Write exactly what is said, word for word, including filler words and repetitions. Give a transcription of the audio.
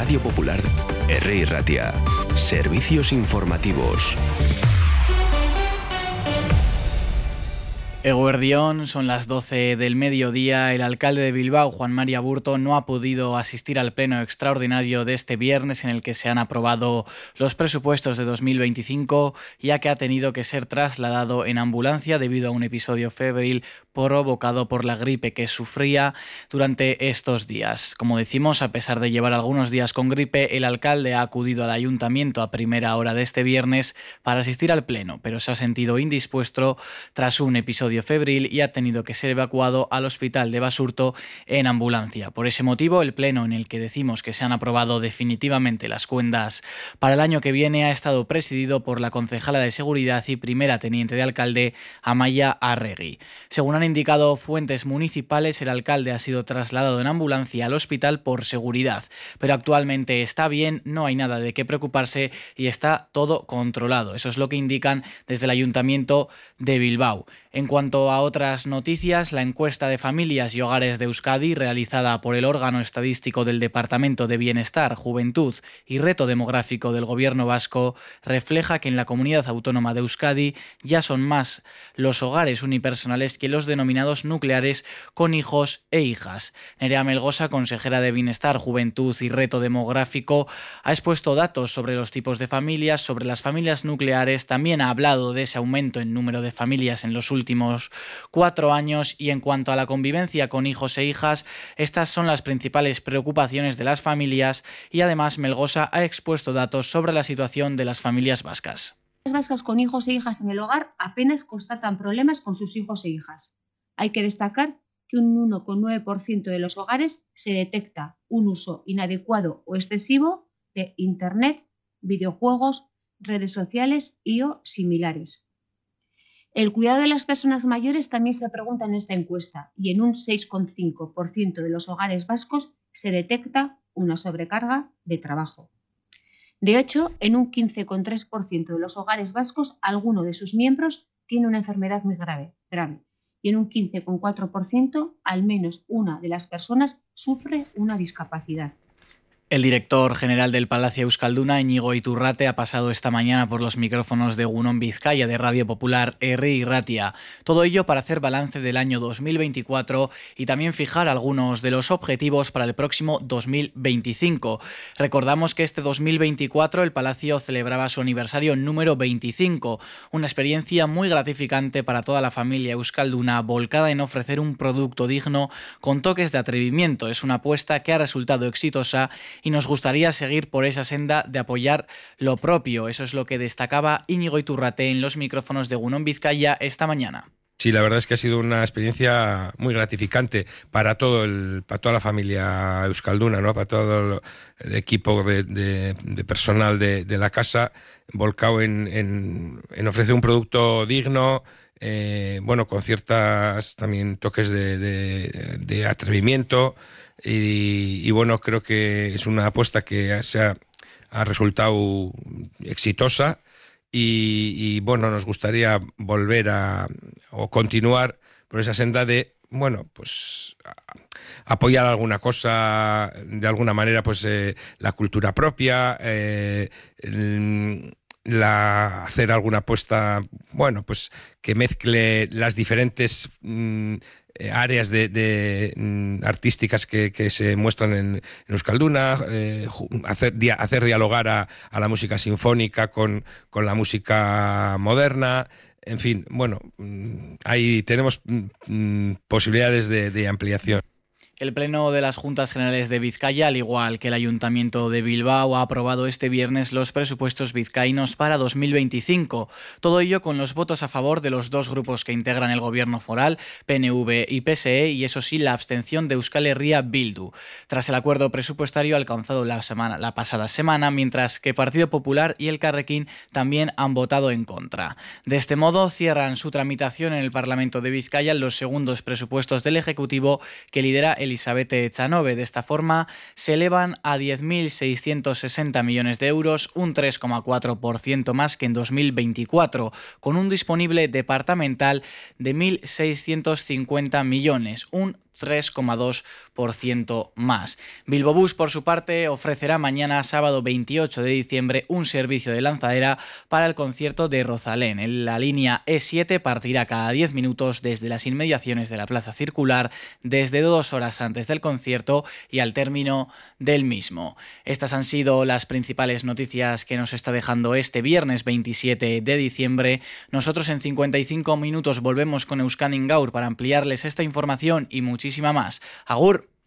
Radio Popular, Herri Ratia. Servicios informativos. Eguerdión, son las doce del mediodía. El alcalde de Bilbao, Juan Mari Aburto, no ha podido asistir al pleno extraordinario de este viernes en el que se han aprobado los presupuestos de dos mil veinticinco, ya que ha tenido que ser trasladado en ambulancia debido a un episodio febril provocado por la gripe que sufría durante estos días. Como decimos, a pesar de llevar algunos días con gripe, el alcalde ha acudido al ayuntamiento a primera hora de este viernes para asistir al pleno, pero se ha sentido indispuesto tras un episodio febril y ha tenido que ser evacuado al hospital de Basurto en ambulancia. Por ese motivo, el pleno en el que decimos que se han aprobado definitivamente las cuentas para el año que viene ha estado presidido por la concejala de Seguridad y primera teniente de alcalde, Amaia Arregui. Según han indicado fuentes municipales, el alcalde ha sido trasladado en ambulancia al hospital por seguridad, pero actualmente está bien, no hay nada de qué preocuparse y está todo controlado. Eso es lo que indican desde el Ayuntamiento de Bilbao. En cuanto a otras noticias, la encuesta de familias y hogares de Euskadi, realizada por el órgano estadístico del Departamento de Bienestar, Juventud y Reto Demográfico del Gobierno vasco, refleja que en la comunidad autónoma de Euskadi ya son más los hogares unipersonales que los denominados nucleares con hijos e hijas. Nerea Melgosa, consejera de Bienestar, Juventud y Reto Demográfico, ha expuesto datos sobre los tipos de familias, sobre las familias nucleares, también ha hablado de ese aumento en número de familias en los últimos cuatro años y en cuanto a la convivencia con hijos e hijas, estas son las principales preocupaciones de las familias y además Melgosa ha expuesto datos sobre la situación de las familias vascas. Las vascas con hijos e hijas en el hogar apenas constatan problemas con sus hijos e hijas. Hay que destacar que un uno coma nueve por ciento de los hogares se detecta un uso inadecuado o excesivo de Internet, videojuegos, redes sociales y o similares. El cuidado de las personas mayores también se pregunta en esta encuesta y en un seis coma cinco por ciento de los hogares vascos se detecta una sobrecarga de trabajo. De hecho, en un quince coma tres por ciento de los hogares vascos, alguno de sus miembros tiene una enfermedad muy grave, grave y en un quince coma cuatro por ciento al menos una de las personas sufre una discapacidad. El director general del Palacio Euskalduna, Íñigo Iturrate, ha pasado esta mañana por los micrófonos de Egun On Bizkaia de Radio Popular, Herri Ratia. Todo ello para hacer balance del año dos mil veinticuatro y también fijar algunos de los objetivos para el próximo dos mil veinticinco. Recordamos que este dos mil veinticuatro el Palacio celebraba su aniversario número veinticinco, una experiencia muy gratificante para toda la familia euskalduna, volcada en ofrecer un producto digno con toques de atrevimiento. Es una apuesta que ha resultado exitosa y nos gustaría seguir por esa senda de apoyar lo propio. Eso es lo que destacaba Íñigo Iturrate en los micrófonos de Egun On Bizkaia esta mañana. Sí, la verdad es que ha sido una experiencia muy gratificante para todo el, para toda la familia euskalduna, ¿no? Para todo el equipo de, de, de personal de, de la casa, volcado en, en, en ofrecer un producto digno, eh, bueno, con ciertas también toques de, de, de atrevimiento. Y, y bueno, creo que es una apuesta que se ha, ha resultado exitosa y, y bueno, nos gustaría volver a o continuar por esa senda de, bueno, pues a, apoyar alguna cosa, de alguna manera, pues eh, la cultura propia, eh, el, la, hacer alguna apuesta, bueno, pues que mezcle las diferentes mmm, áreas de, de mm, artísticas que, que se muestran en, en Euskalduna, eh, hacer, dia, hacer dialogar a, a la música sinfónica con, con la música moderna. En fin, bueno, ahí tenemos mm, posibilidades de, de ampliación. El Pleno de las Juntas Generales de Vizcaya, al igual que el Ayuntamiento de Bilbao, ha aprobado este viernes los presupuestos vizcaínos para dos mil veinticinco. Todo ello con los votos a favor de los dos grupos que integran el gobierno foral, P N V y P S E, y eso sí, la abstención de Euskal Herria Bildu, tras el acuerdo presupuestario alcanzado la, semana, la pasada semana, mientras que Partido Popular y Elkarrekin también han votado en contra. De este modo, cierran su tramitación en el Parlamento de Vizcaya los segundos presupuestos del Ejecutivo que lidera el Elisabeth Echanove. De esta forma, se elevan a diez mil seiscientos sesenta millones de euros, un tres coma cuatro por ciento más que en dos mil veinticuatro, con un disponible departamental de mil seiscientos cincuenta millones, un tres coma dos por ciento más. Bilbobús, por su parte, ofrecerá mañana, sábado veintiocho de diciembre, un servicio de lanzadera para el concierto de Rosalén. En la línea E siete partirá cada diez minutos desde las inmediaciones de la Plaza Circular, desde dos horas antes del concierto y al término del mismo. Estas han sido las principales noticias que nos está dejando este viernes veintisiete de diciembre. Nosotros en cincuenta y cinco minutos volvemos con Euskadi Gaur para ampliarles esta información y muchísima más. Agur.